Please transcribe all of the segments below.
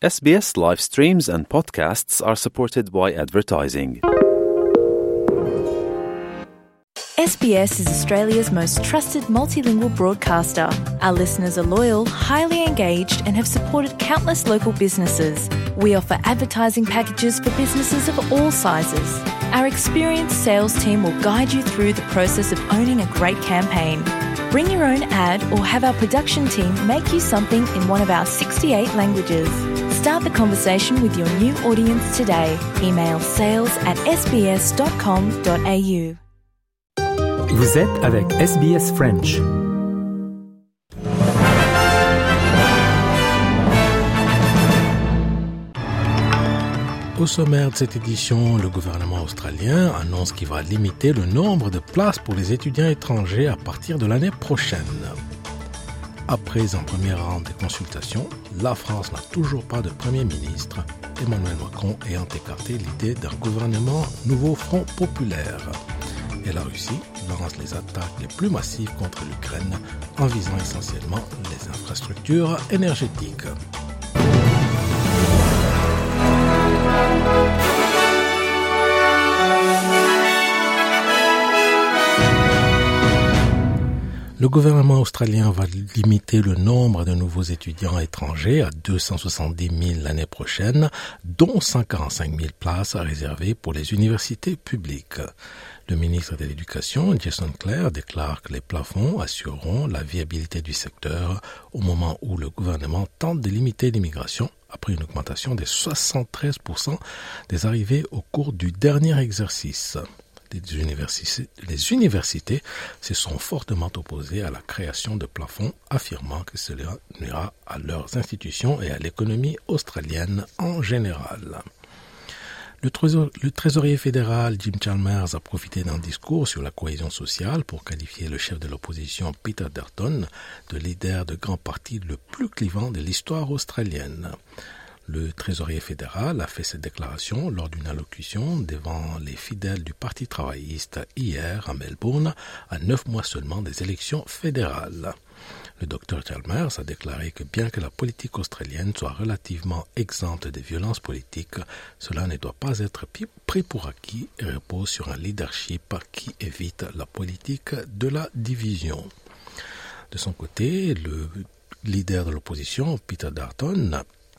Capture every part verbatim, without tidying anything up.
S B S live streams and podcasts are supported by advertising. S B S is Australia's most trusted multilingual broadcaster. Our listeners are loyal, highly engaged, and have supported countless local businesses. We offer advertising packages for businesses of all sizes. Our experienced sales team will guide you through the process of owning a great campaign. Bring your own ad or have our production team make you something in one of our sixty-eight languages. Start the conversation with your new audience today. Email sales at s b s dot com dot a u. Vous êtes avec S B S French. Au sommaire de cette édition, le gouvernement australien annonce qu'il va limiter le nombre de places pour les étudiants étrangers à partir de l'année prochaine. Après un premier round de consultations, la France n'a toujours pas de Premier ministre, Emmanuel Macron ayant écarté l'idée d'un gouvernement nouveau Front populaire. Et la Russie lance les attaques les plus massives contre l'Ukraine en visant essentiellement les infrastructures énergétiques. Le gouvernement australien va limiter le nombre de nouveaux étudiants étrangers à deux cent soixante-dix mille l'année prochaine, dont cent quarante-cinq mille places réservées pour les universités publiques. Le ministre de l'Éducation, Jason Clare, déclare que les plafonds assureront la viabilité du secteur au moment où le gouvernement tente de limiter l'immigration après une augmentation de soixante-treize pour cent des arrivées au cours du dernier exercice. Les universités, les universités se sont fortement opposées à la création de plafonds, affirmant que cela nuira à leurs institutions et à l'économie australienne en général. Le, trésor, le trésorier fédéral Jim Chalmers a profité d'un discours sur la cohésion sociale pour qualifier le chef de l'opposition Peter Dutton de leader de grand parti le plus clivant de l'histoire australienne. Le trésorier fédéral a fait cette déclaration lors d'une allocution devant les fidèles du Parti travailliste hier à Melbourne, à neuf mois seulement des élections fédérales. Le docteur Chalmers a déclaré que bien que la politique australienne soit relativement exempte de violences politiques, cela ne doit pas être pris pour acquis et repose sur un leadership qui évite la politique de la division. De son côté, le leader de l'opposition, Peter Dutton,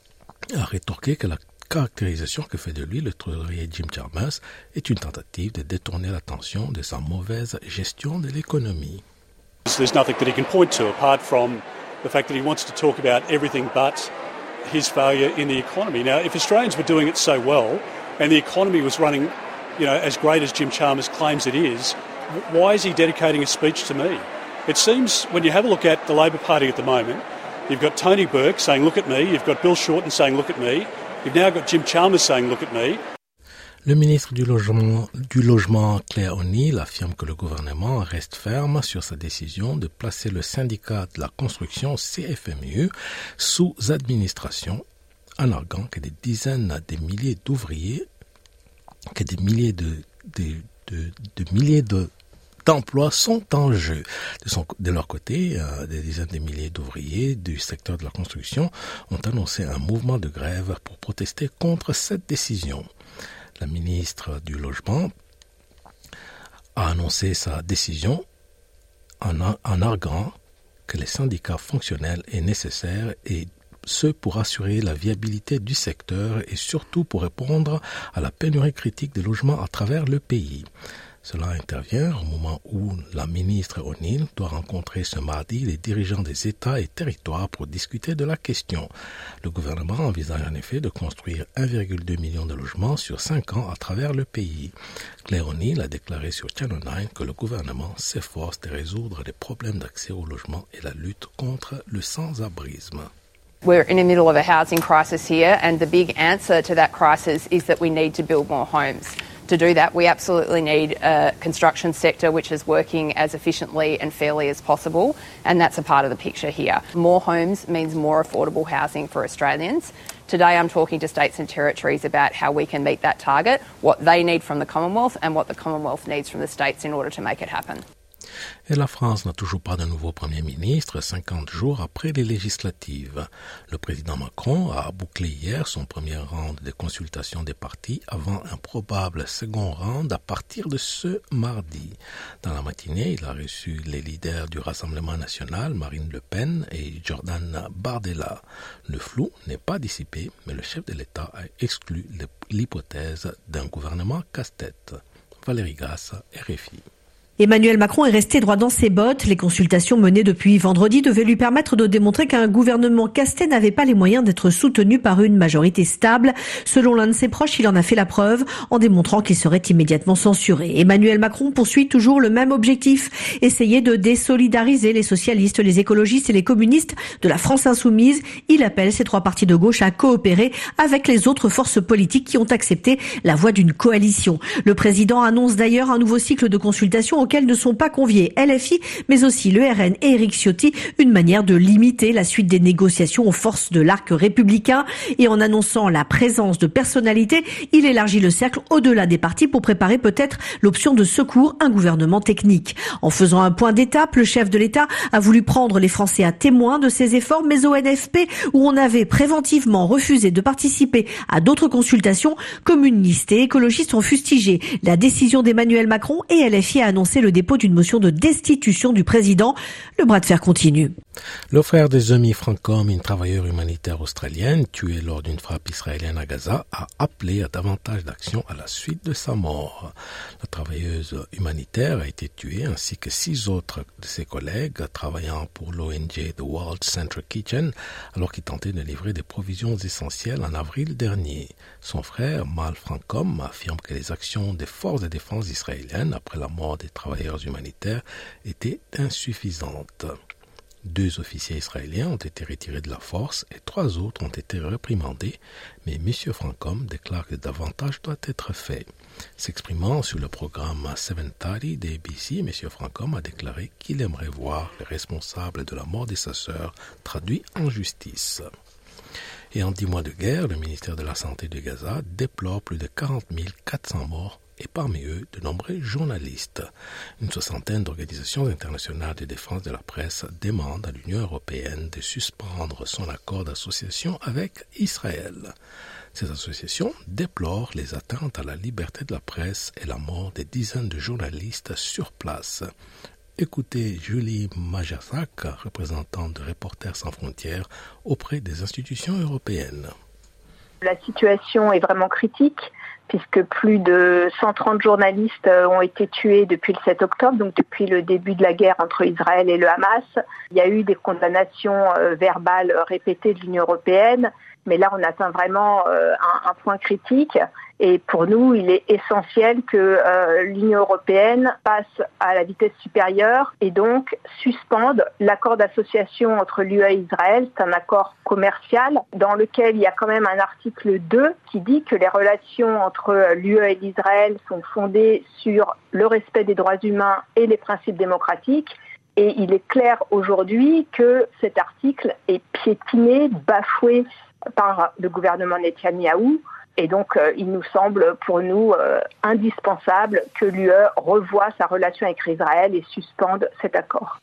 a rétorqué que la caractérisation que fait de lui le trésorier Jim Chalmers est une tentative de détourner l'attention de sa mauvaise gestion de l'économie. There's nothing that he can point to apart from the fact that he wants to talk about everything but his failure in the economy. Now, if Australians were doing it so well and the economy was running, you know, as great as Jim Chalmers claims it is, why is he dedicating a speech to me? It seems when you have a look at the Labor Party at the moment, you've got Tony Burke saying, look at me. You've got Bill Shorten saying, look at me. You've now got Jim Chalmers saying, look at me. Le ministre du Logement, du Logement, Claire O'Neill, affirme que le gouvernement reste ferme sur sa décision de placer le syndicat de la construction C F M U sous administration, en arguant que des dizaines de milliers d'ouvriers, que des milliers de, de, de, de milliers de d'emplois sont en jeu. De, son, de leur côté, euh, des dizaines de milliers d'ouvriers du secteur de la construction ont annoncé un mouvement de grève pour protester contre cette décision. La ministre du Logement a annoncé sa décision en, en arguant que les syndicats fonctionnels est nécessaire et ce pour assurer la viabilité du secteur et surtout pour répondre à la pénurie critique de logements à travers le pays. Cela intervient au moment où la ministre O'Neill doit rencontrer ce mardi les dirigeants des États et territoires pour discuter de la question. Le gouvernement envisage en effet de construire un virgule deux million de logements sur cinq ans à travers le pays. Claire O'Neill a déclaré sur Channel neuf que le gouvernement s'efforce de résoudre les problèmes d'accès au logement et la lutte contre le sans-abrisme. We're in the middle of a housing crisis here, and the big answer to that crisis is that we need to build more homes. To do that, we absolutely need a construction sector which is working as efficiently and fairly as possible, and that's a part of the picture here. More homes means more affordable housing for Australians. Today I'm talking to states and territories about how we can meet that target, what they need from the Commonwealth and what the Commonwealth needs from the states in order to make it happen. Et la France n'a toujours pas de nouveau Premier ministre, cinquante jours après les législatives. Le président Macron a bouclé hier son premier round de consultation des partis avant un probable second round à partir de ce mardi. Dans la matinée, il a reçu les leaders du Rassemblement national, Marine Le Pen et Jordan Bardella. Le flou n'est pas dissipé, mais le chef de l'État a exclu l'hypothèse d'un gouvernement casse-tête. Valérie Gasse, R F I. Emmanuel Macron est resté droit dans ses bottes. Les consultations menées depuis vendredi devaient lui permettre de démontrer qu'un gouvernement casse-tête n'avait pas les moyens d'être soutenu par une majorité stable. Selon l'un de ses proches, il en a fait la preuve en démontrant qu'il serait immédiatement censuré. Emmanuel Macron poursuit toujours le même objectif, essayer de désolidariser les socialistes, les écologistes et les communistes de la France insoumise. Il appelle ces trois partis de gauche à coopérer avec les autres forces politiques qui ont accepté la voie d'une coalition. Le président annonce d'ailleurs un nouveau cycle de consultations auxquels ne sont pas conviés L F I, mais aussi le R N et Éric Ciotti, une manière de limiter la suite des négociations aux forces de l'arc républicain. Et en annonçant la présence de personnalités, il élargit le cercle au-delà des partis pour préparer peut-être l'option de secours, un gouvernement technique. En faisant un point d'étape, le chef de l'État a voulu prendre les Français à témoin de ses efforts, mais au N F P, où on avait préventivement refusé de participer à d'autres consultations, communistes et écologistes ont fustigé la décision d'Emmanuel Macron et L F I a annoncé le dépôt d'une motion de destitution du président. Le bras de fer continue. Le frère de Zomi Francom, une travailleuse humanitaire australienne tuée lors d'une frappe israélienne à Gaza, a appelé à davantage d'action à la suite de sa mort. La travailleuse humanitaire a été tuée ainsi que six autres de ses collègues travaillant pour l'O N G The World Central Kitchen alors qu'ils tentaient de livrer des provisions essentielles en avril dernier. Son frère, Mal Francom, affirme que les actions des forces de défense israéliennes après la mort des travailleurs humanitaires étaient insuffisantes. Deux officiers israéliens ont été retirés de la force et trois autres ont été réprimandés, mais M. Francom déclare que davantage doit être fait. S'exprimant sur le programme sept trente d'A B C, M. Francom a déclaré qu'il aimerait voir les responsables de la mort de sa sœur traduits en justice. Et en dix mois de guerre, le ministère de la Santé de Gaza déplore plus de quarante mille quatre cents morts et parmi eux de nombreux journalistes. Une soixantaine d'organisations internationales de défense de la presse demandent à l'Union européenne de suspendre son accord d'association avec Israël. Ces associations déplorent les atteintes à la liberté de la presse et la mort des dizaines de journalistes sur place. Écoutez Julie Majasak, représentante de Reporters sans frontières auprès des institutions européennes. La situation est vraiment critique puisque plus de cent trente journalistes ont été tués depuis le sept octobre, donc depuis le début de la guerre entre Israël et le Hamas. Il y a eu des condamnations verbales répétées de l'Union européenne, mais là on atteint vraiment un, un point critique. Et pour nous, il est essentiel que euh, l'Union européenne passe à la vitesse supérieure et donc suspende l'accord d'association entre l'U E et Israël. C'est un accord commercial dans lequel il y a quand même un article deux qui dit que les relations entre l'U E et l'Israël sont fondées sur le respect des droits humains et les principes démocratiques. Et il est clair aujourd'hui que cet article est piétiné, bafoué par le gouvernement Netanyahou. Et donc, euh, il nous semble, pour nous, euh, indispensable que l'U E revoie sa relation avec Israël et suspende cet accord.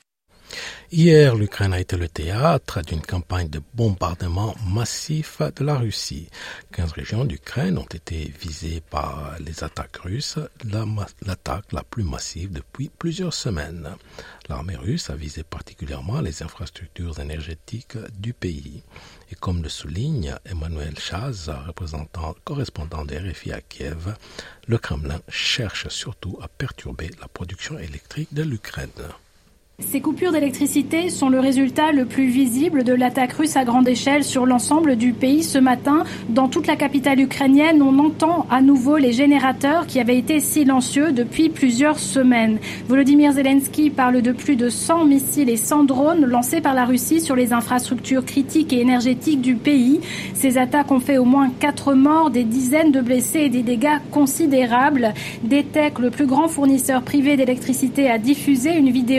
Hier, l'Ukraine a été le théâtre d'une campagne de bombardement massif de la Russie. quinze régions d'Ukraine ont été visées par les attaques russes, la, l'attaque la plus massive depuis plusieurs semaines. L'armée russe a visé particulièrement les infrastructures énergétiques du pays. Et comme le souligne Emmanuel Chaz, représentant correspondant de R F I à Kiev, le Kremlin cherche surtout à perturber la production électrique de l'Ukraine. Ces coupures d'électricité sont le résultat le plus visible de l'attaque russe à grande échelle sur l'ensemble du pays ce matin. Dans toute la capitale ukrainienne, on entend à nouveau les générateurs qui avaient été silencieux depuis plusieurs semaines. Volodymyr Zelensky parle de plus de cent missiles et cent drones lancés par la Russie sur les infrastructures critiques et énergétiques du pays. Ces attaques ont fait au moins quatre morts, des dizaines de blessés et des dégâts considérables. D T E C, le plus grand fournisseur privé d'électricité, a diffusé une vidéo montrant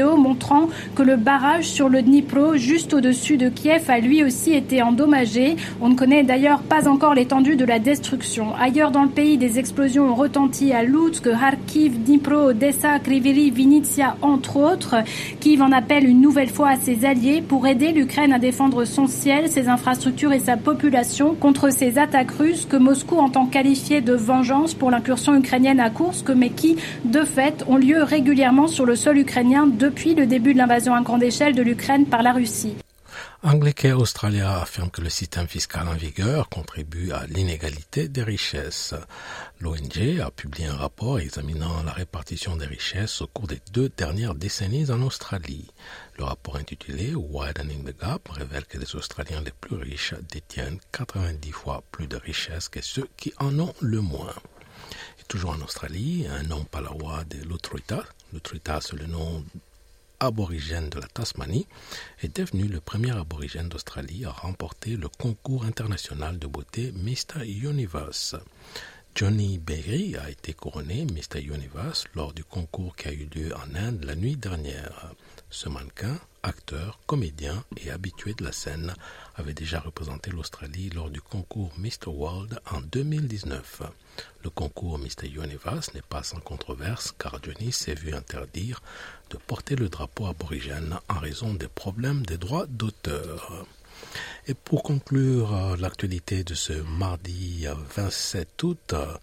montrant que le barrage sur le Dnipro, juste au-dessus de Kiev, a lui aussi été endommagé. On ne connaît d'ailleurs pas encore l'étendue de la destruction. Ailleurs dans le pays, des explosions ont retenti à Lutsk, Kharkiv, Dnipro, Odessa, Kryvyi Rih, Vinnytsia, entre autres. Kiev en appelle une nouvelle fois à ses alliés pour aider l'Ukraine à défendre son ciel, ses infrastructures et sa population contre ces attaques russes que Moscou entend qualifier de vengeance pour l'incursion ukrainienne à Koursk, mais qui, de fait, ont lieu régulièrement sur le sol ukrainien depuis le début de l'invasion à grande échelle de l'Ukraine par la Russie. Anglicare Australia affirme que le système fiscal en vigueur contribue à l'inégalité des richesses. L'O N G a publié un rapport examinant la répartition des richesses au cours des deux dernières décennies en Australie. Le rapport intitulé « Widening the Gap » révèle que les Australiens les plus riches détiennent quatre-vingt-dix fois plus de richesses que ceux qui en ont le moins. Et toujours en Australie, un nom palawa de Lutruwita, Lutruwita c'est le nom aborigène de la Tasmanie, est devenu le premier aborigène d'Australie à remporter le concours international de beauté Mister Universe. Johnny Berry a été couronné Mister Universe lors du concours qui a eu lieu en Inde la nuit dernière. Ce mannequin, acteur, comédien et habitué de la scène, avait déjà représenté l'Australie lors du concours Mister World en deux mille dix-neuf. Le concours Mister Universe n'est pas sans controverse car Johnny s'est vu interdire de porter le drapeau aborigène en raison des problèmes des droits d'auteur. Et pour conclure euh, l'actualité de ce mardi vingt-sept août, euh,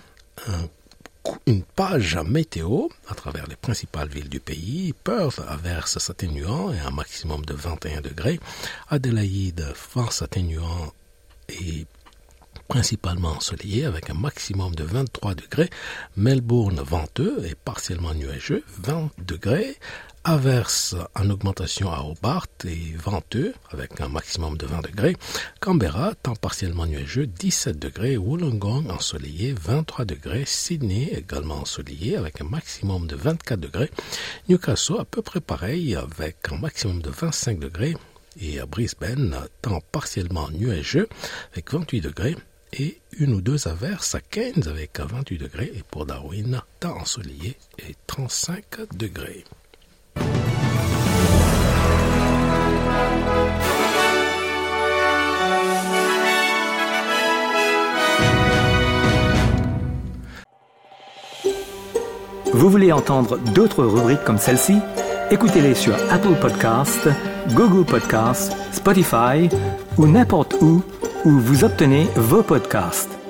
un Une page météo à travers les principales villes du pays. Perth, averse s'atténuant et un maximum de vingt et un degrés. Adélaïde, vent s'atténuant et principalement ensoleillé avec un maximum de vingt-trois degrés. Melbourne, venteux et partiellement nuageux, vingt degrés. Averse en augmentation à Hobart et venteux avec un maximum de vingt degrés. Canberra, temps partiellement nuageux, dix-sept degrés. Wollongong, ensoleillé, vingt-trois degrés. Sydney, également ensoleillé avec un maximum de vingt-quatre degrés. Newcastle, à peu près pareil avec un maximum de vingt-cinq degrés. Et à Brisbane, temps partiellement nuageux avec vingt-huit degrés. Et une ou deux averses à Cairns avec vingt-huit degrés. Et pour Darwin, temps ensoleillé et trente-cinq degrés. Vous voulez entendre d'autres rubriques comme celle-ci? Écoutez-les sur Apple Podcasts, Google Podcasts, Spotify ou n'importe où où vous obtenez vos podcasts.